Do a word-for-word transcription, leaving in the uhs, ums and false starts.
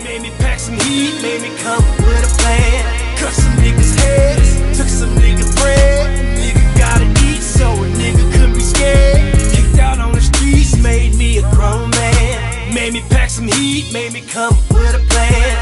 Made me pack some heat, made me come with a plan. Cut some niggas' heads, took some nigga bread. Nigga gotta eat, so a nigga couldn't be scared. Kicked out on the streets, made me a grown man. Made me pack some heat, made me come with a plan.